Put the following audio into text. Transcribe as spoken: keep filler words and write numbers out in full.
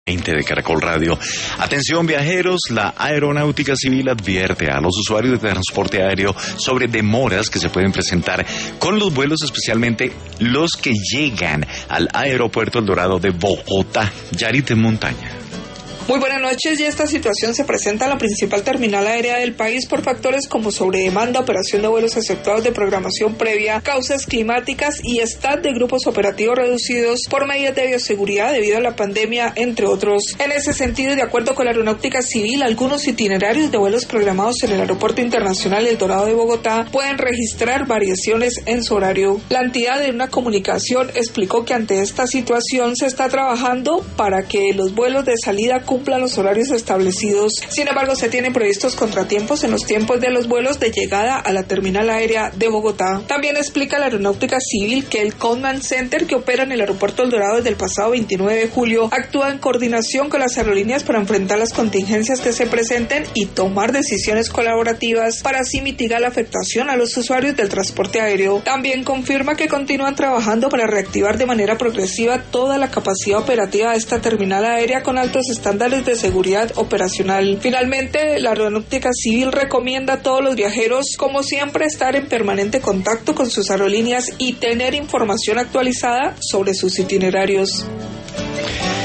veinte de Caracol Radio. Atención viajeros, la Aeronáutica Civil advierte a los usuarios de transporte aéreo sobre demoras que se pueden presentar con los vuelos, especialmente los que llegan al aeropuerto El Dorado de Bogotá. Yarit Montaña. Muy buenas noches, y esta situación se presenta en la principal terminal aérea del país por factores como sobredemanda, operación de vuelos efectuados de programación previa, causas climáticas y staff de grupos operativos reducidos por medidas de bioseguridad debido a la pandemia, entre otros. En ese sentido, y de acuerdo con la Aeronáutica Civil, algunos itinerarios de vuelos programados en el Aeropuerto Internacional El Dorado de Bogotá pueden registrar variaciones en su horario. La entidad, en una comunicación, explicó que ante esta situación se está trabajando para que los vuelos de salida cumplan los horarios establecidos. Sin embargo, se tienen previstos contratiempos en los tiempos de los vuelos de llegada a la terminal aérea de Bogotá. También explica la Aeronáutica Civil que el Command Center, que opera en el aeropuerto El Dorado desde el pasado veintinueve de julio, actúa en coordinación con las aerolíneas para enfrentar las contingencias que se presenten y tomar decisiones colaborativas para así mitigar la afectación a los usuarios del transporte aéreo. También confirma que continúan trabajando para reactivar de manera progresiva toda la capacidad operativa de esta terminal aérea con altos estándares de seguridad operacional. Finalmente, la Aeronáutica Civil recomienda a todos los viajeros, como siempre, estar en permanente contacto con sus aerolíneas y tener información actualizada sobre sus itinerarios.